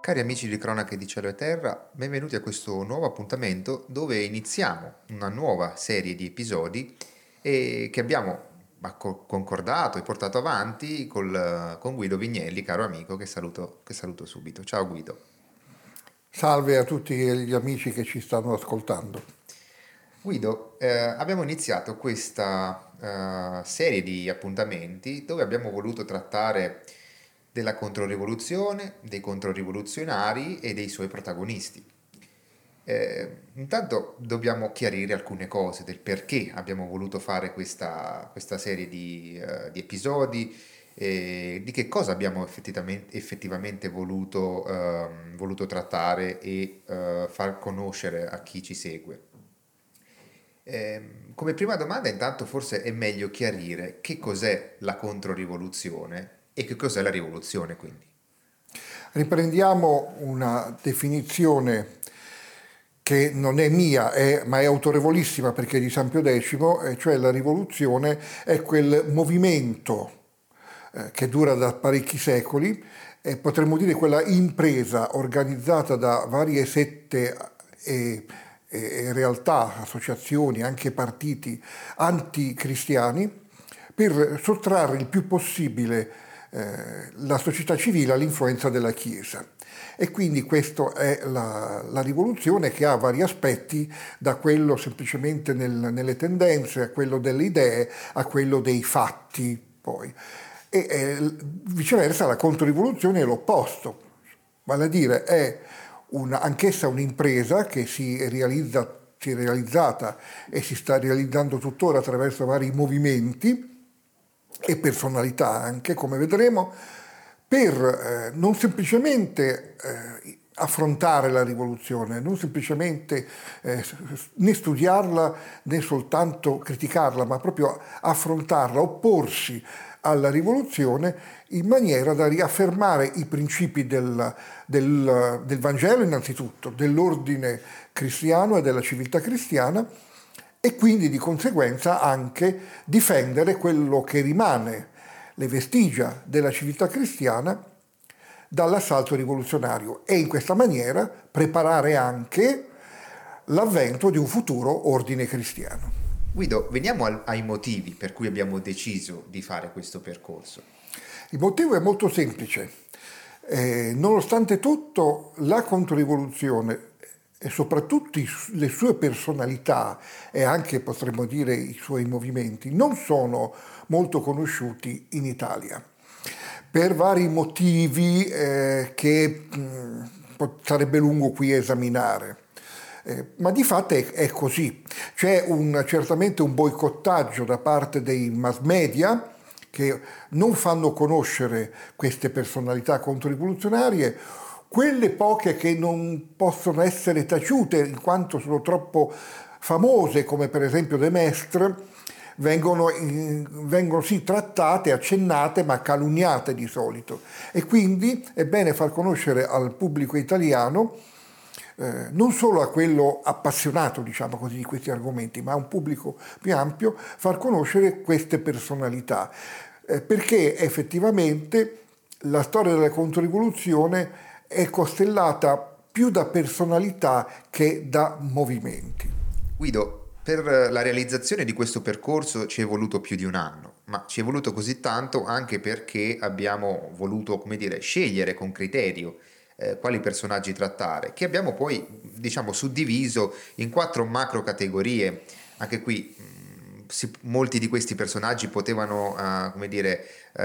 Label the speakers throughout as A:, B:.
A: Cari amici di Cronache di Cielo e Terra, benvenuti a questo nuovo appuntamento dove iniziamo una nuova serie di episodi che abbiamo concordato e portato avanti con Guido Vignelli, caro amico, che saluto subito. Ciao Guido.
B: Salve a tutti gli amici che ci stanno ascoltando.
A: Guido, abbiamo iniziato questa serie di appuntamenti dove abbiamo voluto trattare della controrivoluzione, dei controrivoluzionari e dei suoi protagonisti. Intanto dobbiamo chiarire alcune cose del perché abbiamo voluto fare questa serie di episodi, di che cosa abbiamo effettivamente voluto trattare e far conoscere a chi ci segue. Come prima domanda, intanto forse è meglio chiarire che cos'è la controrivoluzione e che cos'è la rivoluzione, quindi.
B: Riprendiamo una definizione che non è mia, ma è autorevolissima perché è di San Pio X, e cioè la rivoluzione è quel movimento che dura da parecchi secoli, e potremmo dire quella impresa organizzata da varie sette e realtà, associazioni, anche partiti anticristiani, per sottrarre il più possibile la società civile all'influenza della Chiesa. E quindi questa è la rivoluzione, che ha vari aspetti, da quello semplicemente nelle tendenze, a quello delle idee, a quello dei fatti poi. Viceversa la controrivoluzione è l'opposto, vale a dire è anch'essa un'impresa che si è realizzata e si sta realizzando tuttora attraverso vari movimenti e personalità anche, come vedremo, per non semplicemente affrontare la rivoluzione, non semplicemente né studiarla né soltanto criticarla, ma proprio affrontarla, opporsi alla rivoluzione in maniera da riaffermare i principi del Vangelo innanzitutto, dell'ordine cristiano e della civiltà cristiana, e quindi di conseguenza anche difendere quello che rimane, le vestigia della civiltà cristiana, dall'assalto rivoluzionario, e in questa maniera preparare anche l'avvento di un futuro ordine cristiano.
A: Guido, veniamo ai motivi per cui abbiamo deciso di fare questo percorso.
B: Il motivo è molto semplice. Nonostante tutto, la controrivoluzione e soprattutto le sue personalità e anche, potremmo dire, i suoi movimenti non sono molto conosciuti in Italia per vari motivi che sarebbe lungo qui esaminare. Ma di fatto è così. C'è certamente un boicottaggio da parte dei mass media che non fanno conoscere queste personalità controrivoluzionarie, quelle poche che non possono essere taciute in quanto sono troppo famose, come per esempio De Maistre, vengono sì trattate, accennate, ma calunniate di solito. E quindi è bene far conoscere al pubblico italiano, non solo a quello appassionato, diciamo così, di questi argomenti, ma a un pubblico più ampio, far conoscere queste personalità, perché effettivamente la storia della controrivoluzione è costellata più da personalità che da movimenti.
A: Guido, per la realizzazione di questo percorso ci è voluto più di un anno, ma ci è voluto così tanto anche perché abbiamo voluto, come dire, scegliere con criterio quali personaggi trattare, che abbiamo poi, diciamo, suddiviso in quattro macro categorie. Anche qui molti di questi personaggi potevano, come dire,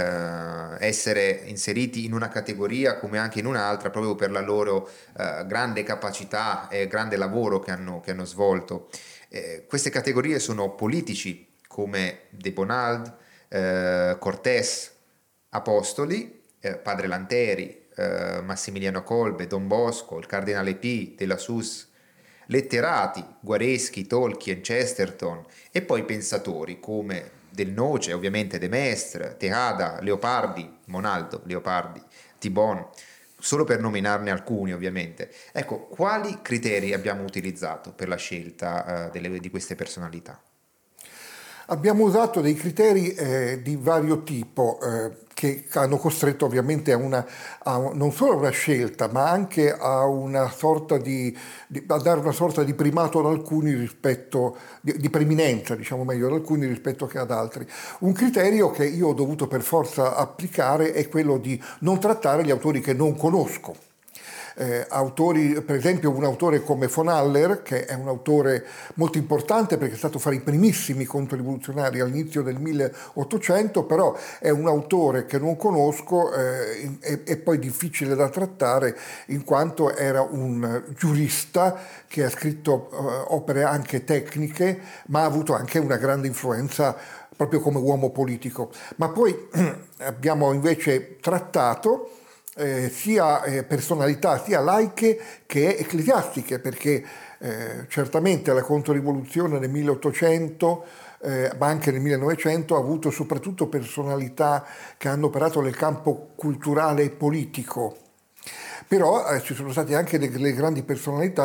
A: essere inseriti in una categoria come anche in un'altra, proprio per la loro grande capacità e grande lavoro che hanno svolto. Queste categorie sono politici come De Bonald, Cortés, Apostoli, Padre Lanteri, Massimiliano Kolbe, Don Bosco, il Cardinale P, Della Sus, letterati, Guareschi, Tolkien, Chesterton, e poi pensatori come Del Noce, ovviamente De Maistre, Tejada, Leopardi, Monaldo, Leopardi, Tibon, solo per nominarne alcuni ovviamente. Ecco, quali criteri abbiamo utilizzato per la scelta di queste personalità?
B: Abbiamo usato dei criteri di vario tipo che hanno costretto ovviamente non solo a una scelta, ma anche a una sorta a dare una sorta di primato ad alcuni rispetto, di preminenza, diciamo meglio, ad alcuni rispetto che ad altri. Un criterio che io ho dovuto per forza applicare è quello di non trattare gli autori che non conosco. Autori, per esempio un autore come von Haller, che è un autore molto importante perché è stato fra i primissimi controrivoluzionari all'inizio del 1800, però è un autore che non conosco e poi difficile da trattare in quanto era un giurista che ha scritto opere anche tecniche, ma ha avuto anche una grande influenza proprio come uomo politico. Ma poi abbiamo invece trattato sia personalità sia laiche che ecclesiastiche, perché certamente la controrivoluzione nel 1800 ma anche nel 1900 ha avuto soprattutto personalità che hanno operato nel campo culturale e politico. Però ci sono state anche delle grandi personalità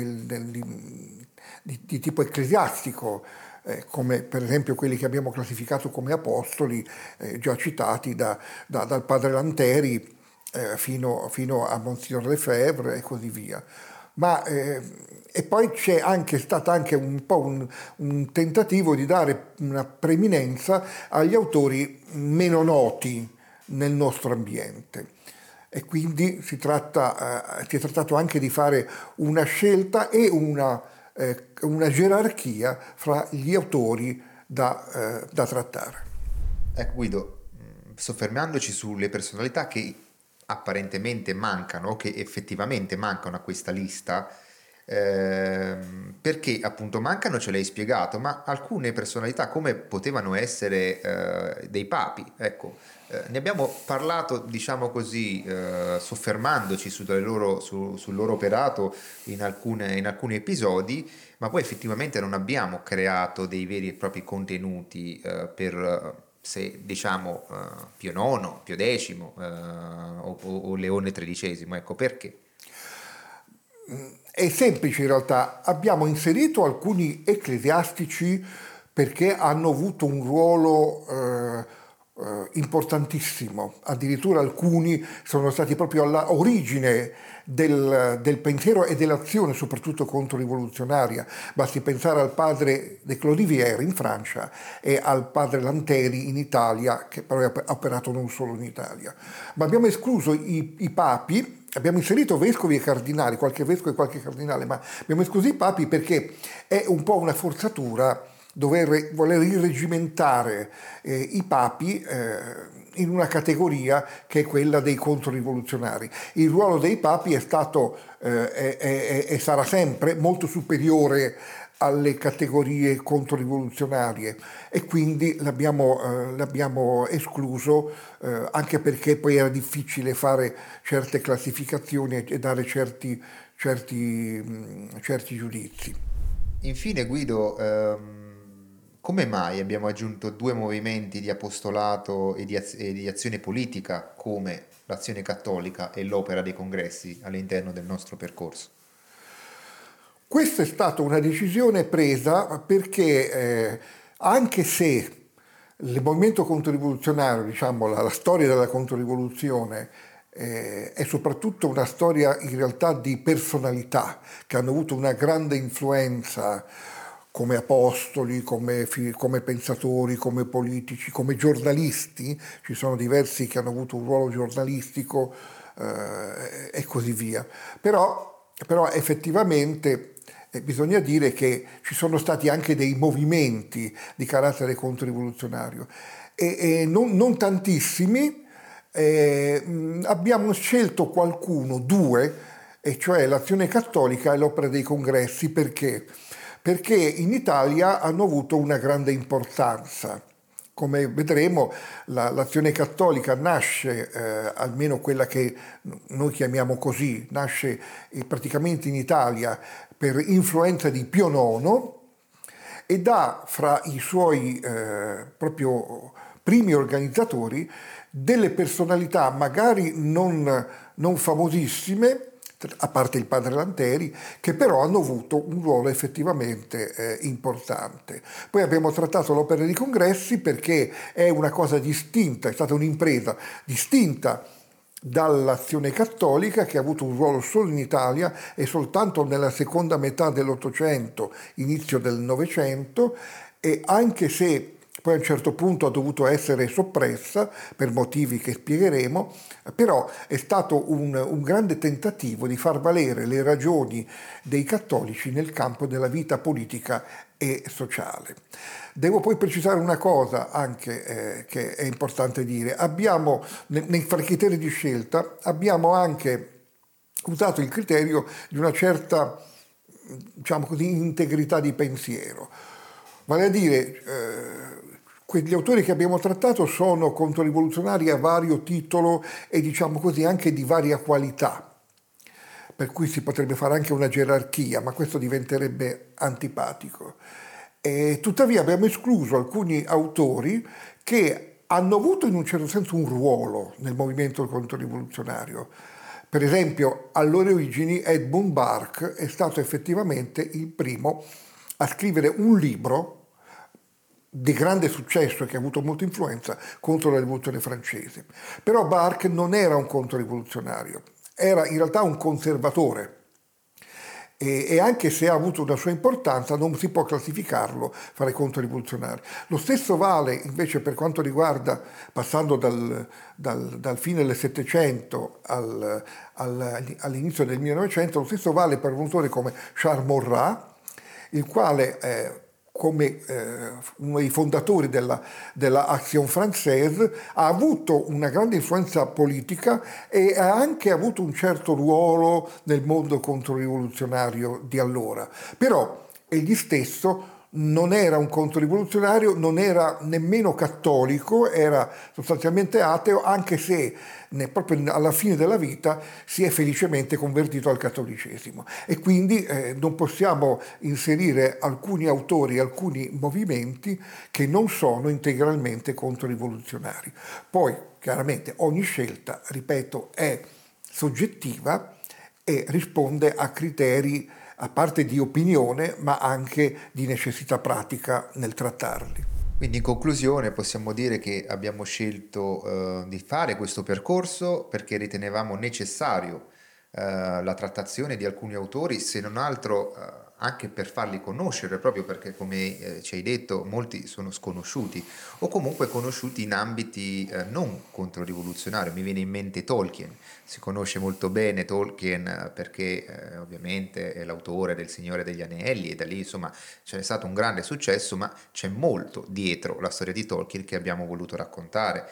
B: di tipo ecclesiastico, come per esempio quelli che abbiamo classificato come apostoli, già citati dal padre Lanteri, fino a Monsignor Lefebvre e così via. E poi c'è stato anche un po' un tentativo di dare una preminenza agli autori meno noti nel nostro ambiente. E quindi si è trattato anche di fare una scelta e una gerarchia fra gli autori da trattare.
A: Ecco Guido, soffermandoci sulle personalità che apparentemente mancano o che effettivamente mancano a questa lista, perché appunto mancano ce l'hai spiegato, ma alcune personalità come potevano essere dei papi, ecco, ne abbiamo parlato, diciamo così, soffermandoci sul loro operato in alcuni episodi, ma poi effettivamente non abbiamo creato dei veri e propri contenuti per se diciamo Pio IX, Pio X o Leone XIII, ecco perché.
B: È semplice in realtà, abbiamo inserito alcuni ecclesiastici perché hanno avuto un ruolo importantissimo, addirittura alcuni sono stati proprio all'origine del pensiero e dell'azione, soprattutto controrivoluzionaria. Basti pensare al padre de Clodivier in Francia e al padre Lanteri in Italia, che però ha operato non solo in Italia. Ma abbiamo escluso i papi. Abbiamo inserito vescovi e cardinali, qualche vescovo e qualche cardinale, ma abbiamo escluso i papi perché è un po' una forzatura voler irregimentare i papi in una categoria che è quella dei controrivoluzionari. Il ruolo dei papi è stato e sarà sempre molto superiore alle categorie controrivoluzionarie e quindi l'abbiamo escluso anche perché poi era difficile fare certe classificazioni e dare certi giudizi.
A: Infine Guido, come mai abbiamo aggiunto due movimenti di apostolato e di azione politica come l'Azione Cattolica e l'Opera dei Congressi all'interno del nostro percorso?
B: Questa è stata una decisione presa perché anche se il movimento controrivoluzionario, diciamo la storia della controrivoluzione, è soprattutto una storia in realtà di personalità che hanno avuto una grande influenza come apostoli, come pensatori, come politici, come giornalisti. Ci sono diversi che hanno avuto un ruolo giornalistico e così via. Però effettivamente bisogna dire che ci sono stati anche dei movimenti di carattere controrivoluzionario e non tantissimi. Abbiamo scelto due, e cioè l'Azione Cattolica e l'Opera dei Congressi, perché in Italia hanno avuto una grande importanza. Come vedremo, l'Azione Cattolica nasce, almeno quella che noi chiamiamo così, nasce praticamente in Italia per influenza di Pio IX ed ha fra i suoi proprio primi organizzatori delle personalità magari non famosissime, a parte il padre Lanteri, che però hanno avuto un ruolo effettivamente importante. Poi abbiamo trattato l'opera di congressi perché è una cosa distinta, è stata un'impresa distinta dall'azione cattolica, che ha avuto un ruolo solo in Italia e soltanto nella seconda metà dell'Ottocento, inizio del Novecento, e anche se poi a un certo punto ha dovuto essere soppressa per motivi che spiegheremo, però è stato un grande tentativo di far valere le ragioni dei cattolici nel campo della vita politica e sociale. Devo poi precisare una cosa anche che è importante dire. Abbiamo, nei criteri di scelta, abbiamo anche usato il criterio di una certa, diciamo così, integrità di pensiero. Vale a dire, quegli autori che abbiamo trattato sono controrivoluzionari a vario titolo e diciamo così anche di varia qualità, per cui si potrebbe fare anche una gerarchia, ma questo diventerebbe antipatico. E tuttavia abbiamo escluso alcuni autori che hanno avuto in un certo senso un ruolo nel movimento controrivoluzionario. Per esempio, alle origini Edmund Burke è stato effettivamente il primo a scrivere un libro di grande successo e che ha avuto molta influenza contro la rivoluzione francese. Però Burke non era un controrivoluzionario, era in realtà un conservatore e anche se ha avuto una sua importanza non si può classificarlo fra i controrivoluzionari. Lo stesso vale invece per quanto riguarda, passando dal fine del Settecento all'inizio del 1900, lo stesso vale per un autore come Charles Maurras, il quale come uno dei fondatori della Action Française ha avuto una grande influenza politica e ha anche avuto un certo ruolo nel mondo controrivoluzionario di allora. Però egli stesso non era un controrivoluzionario, non era nemmeno cattolico, era sostanzialmente ateo, anche se proprio alla fine della vita si è felicemente convertito al cattolicesimo. E quindi non possiamo inserire alcuni autori, alcuni movimenti che non sono integralmente controrivoluzionari. Poi, chiaramente, ogni scelta, ripeto, è soggettiva e risponde a criteri a parte di opinione, ma anche di necessità pratica nel trattarli.
A: Quindi in conclusione possiamo dire che abbiamo scelto di fare questo percorso perché ritenevamo necessario la trattazione di alcuni autori, se non altro anche per farli conoscere, proprio perché come ci hai detto molti sono sconosciuti o comunque conosciuti in ambiti non controrivoluzionari. Mi viene in mente Tolkien, si conosce molto bene Tolkien perché ovviamente è l'autore del Signore degli Anelli e da lì insomma c'è stato un grande successo, ma c'è molto dietro la storia di Tolkien che abbiamo voluto raccontare.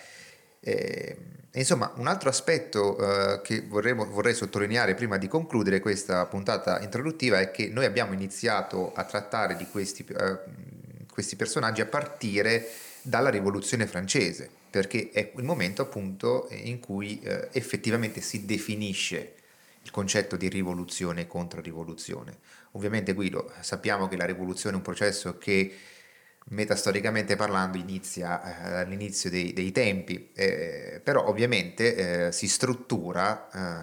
A: Insomma, un altro aspetto che vorrei sottolineare prima di concludere questa puntata introduttiva è che noi abbiamo iniziato a trattare di questi personaggi a partire dalla Rivoluzione francese, perché è il momento appunto in cui effettivamente si definisce il concetto di rivoluzione e controrivoluzione. Ovviamente Guido, sappiamo che la rivoluzione è un processo che metastoricamente parlando inizia all'inizio dei tempi, però ovviamente si struttura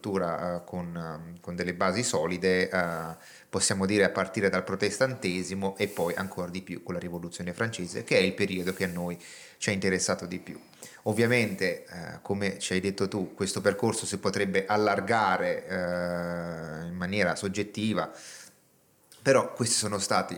A: con delle basi solide, possiamo dire a partire dal protestantesimo e poi ancora di più con la rivoluzione francese, che è il periodo che a noi ci ha interessato di più. Ovviamente, come ci hai detto tu, questo percorso si potrebbe allargare in maniera soggettiva, però questi sono stati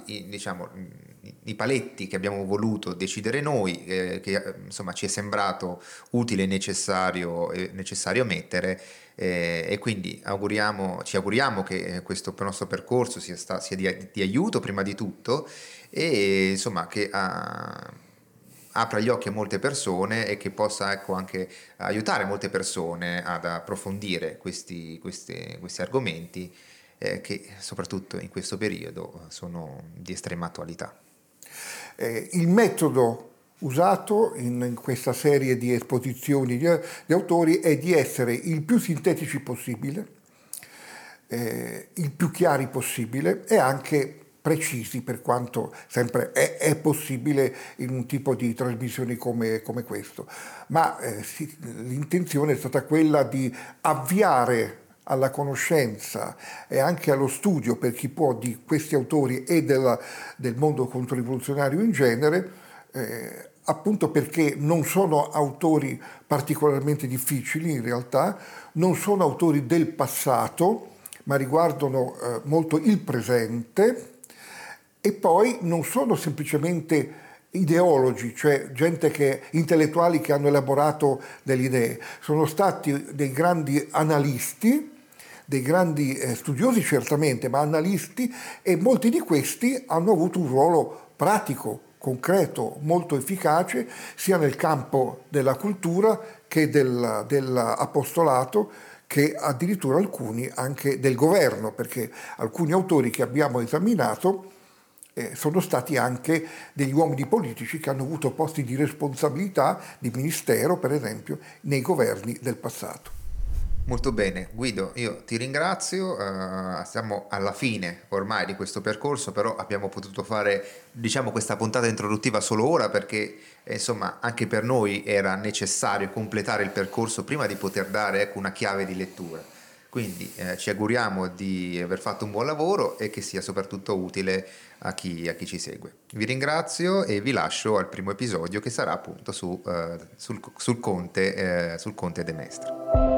A: i paletti che abbiamo voluto decidere noi, che insomma ci è sembrato utile e necessario mettere, e quindi ci auguriamo che questo nostro percorso sia di aiuto prima di tutto e insomma che apra gli occhi a molte persone e che possa ecco, anche aiutare molte persone ad approfondire questi argomenti che soprattutto in questo periodo sono di estrema attualità.
B: Il metodo usato in questa serie di esposizioni di autori è di essere il più sintetici possibile, il più chiari possibile e anche precisi per quanto sempre è possibile in un tipo di trasmissioni come questo. Ma l'intenzione è stata quella di avviare alla conoscenza e anche allo studio, per chi può, di questi autori e del mondo controrivoluzionario in genere, appunto perché non sono autori particolarmente difficili in realtà, non sono autori del passato, ma riguardano molto il presente, e poi non sono semplicemente ideologi, cioè intellettuali che hanno elaborato delle idee, sono stati dei grandi analisti, dei grandi studiosi certamente, ma analisti, e molti di questi hanno avuto un ruolo pratico, concreto, molto efficace, sia nel campo della cultura che dell'apostolato, che addirittura alcuni anche del governo, perché alcuni autori che abbiamo esaminato sono stati anche degli uomini politici che hanno avuto posti di responsabilità, di ministero per esempio, nei governi del passato.
A: Molto bene, Guido, io ti ringrazio, siamo alla fine ormai di questo percorso, però abbiamo potuto fare, diciamo, questa puntata introduttiva solo ora perché, insomma, anche per noi era necessario completare il percorso prima di poter dare, ecco, una chiave di lettura. Quindi ci auguriamo di aver fatto un buon lavoro e che sia soprattutto utile a chi ci segue. Vi ringrazio e vi lascio al primo episodio che sarà appunto sul Conte de Mestre.